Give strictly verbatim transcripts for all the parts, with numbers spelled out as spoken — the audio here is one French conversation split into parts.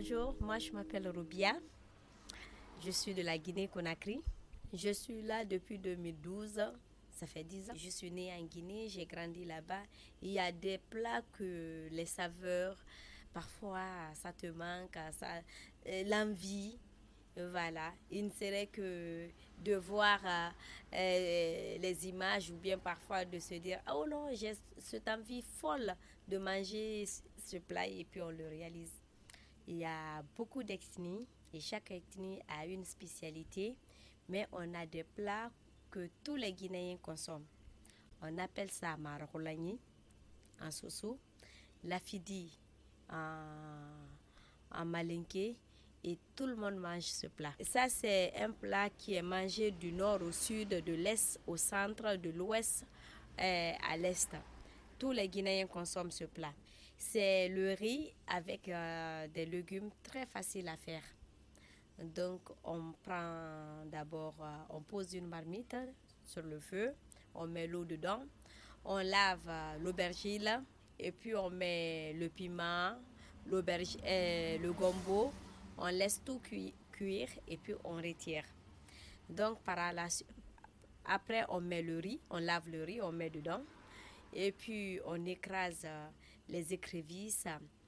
Bonjour, moi je m'appelle Roubia, je suis de la Guinée-Conakry. Je suis là depuis deux mille douze, ça fait dix ans. Je suis née en Guinée, j'ai grandi là-bas. Il y a des plats que les saveurs, parfois ça te manque, ça, l'envie. Voilà, il ne serait que de voir euh, euh, les images ou bien parfois de se dire oh non, j'ai cette envie folle de manger ce plat et puis on le réalise. Il y a beaucoup d'ethnies et chaque ethnie a une spécialité, mais on a des plats que tous les Guinéens consomment. On appelle ça marolagni en soso, lafidi en, en malinké et tout le monde mange ce plat. Ça, c'est un plat qui est mangé du nord au sud, de l'est au centre, de l'ouest euh, à l'est. Tous les Guinéens consomment ce plat. C'est le riz avec euh, des légumes très faciles à faire. Donc, on prend d'abord, euh, on pose une marmite sur le feu, on met l'eau dedans, on lave euh, l'aubergine et puis on met le piment, l'aubergine, euh, le gombo. On laisse tout cuire et puis on retire. Donc, par la, après, on met le riz, on lave le riz, on met dedans. Et puis, on écrase les écrevisses,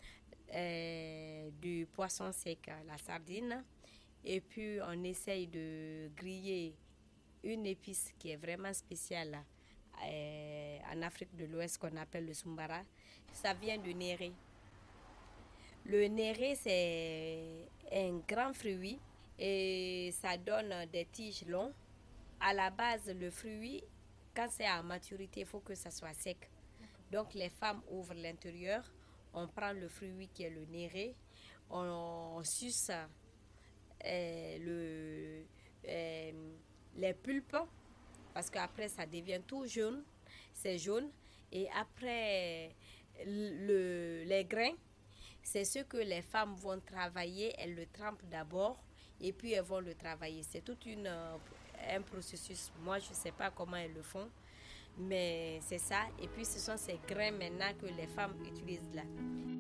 euh, du poisson sec, la sardine. Et puis, on essaye de griller une épice qui est vraiment spéciale euh, en Afrique de l'Ouest qu'on appelle le soumbara. Ça vient du néré. Le néré, c'est un grand fruit et ça donne des tiges longues. À la base, le fruit, quand c'est à maturité, il faut que ça soit sec. Donc, les femmes ouvrent l'intérieur, on prend le fruit qui est le néré, on, on suce euh, le, euh, les pulpes, parce qu'après, ça devient tout jaune, c'est jaune. Et après, le, les grains, c'est ce que les femmes vont travailler. Elles le trempent d'abord et puis elles vont le travailler. C'est tout une, un processus. Moi, je ne sais pas comment elles le font, mais c'est ça. Et puis, ce sont ces grains maintenant que les femmes utilisent là.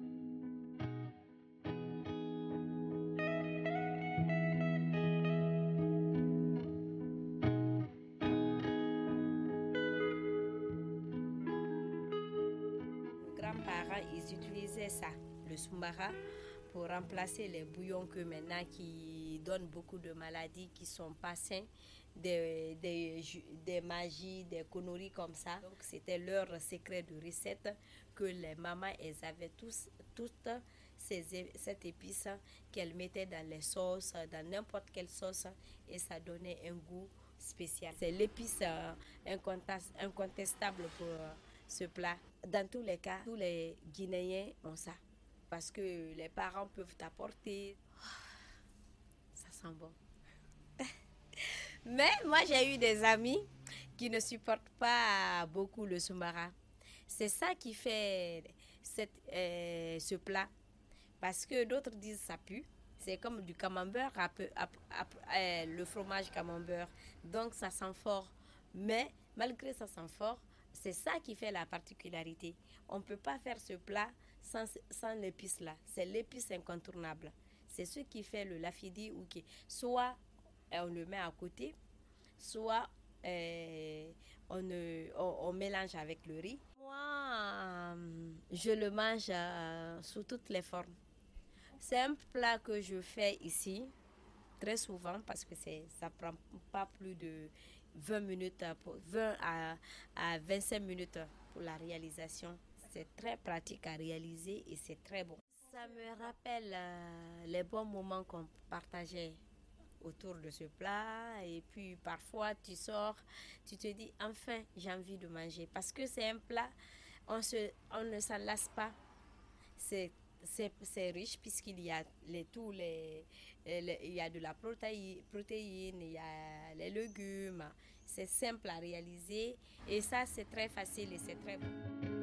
Nos grands-parents, ils utilisaient ça, le soumbara, pour remplacer les bouillons que maintenant qui donnent beaucoup de maladies qui ne sont pas sains, des, des, des magies, des conneries comme ça. Donc c'était leur secret de recette que les mamans, elles avaient tous, toutes ces, cette épice qu'elles mettaient dans les sauces, dans n'importe quelle sauce, et ça donnait un goût spécial. C'est l'épice incontestable pour ce plat. Dans tous les cas, tous les Guinéens ont ça. Parce que les parents peuvent t'apporter. Ça sent bon. Mais moi, j'ai eu des amis qui ne supportent pas beaucoup le soumbara. C'est ça qui fait cette, euh, ce plat. Parce que d'autres disent ça pue. C'est comme du camembert, après, après, après, le fromage camembert. Donc, ça sent fort. Mais malgré ça sent fort, c'est ça qui fait la particularité. On ne peut pas faire ce plat sans, sans l'épice là. C'est l'épice incontournable. C'est ce qui fait le lafidi ou qui soit on le met à côté, soit euh, on, on, on mélange avec le riz. Moi, je le mange euh, sous toutes les formes. C'est un plat que je fais ici très souvent parce que c'est, ça ne prend pas plus de vingt minutes, pour, vingt à, à vingt-cinq minutes pour la réalisation. C'est très pratique à réaliser et c'est très bon. Ça me rappelle euh, les bons moments qu'on partageait autour de ce plat et puis parfois tu sors, tu te dis enfin j'ai envie de manger parce que c'est un plat, on, se, on ne s'en lasse pas. C'est C'est, c'est riche puisqu'il y a les, tous les, les, il y a de la protéine, protéine, il y a les légumes. C'est simple à réaliser et ça c'est très facile et c'est très bon.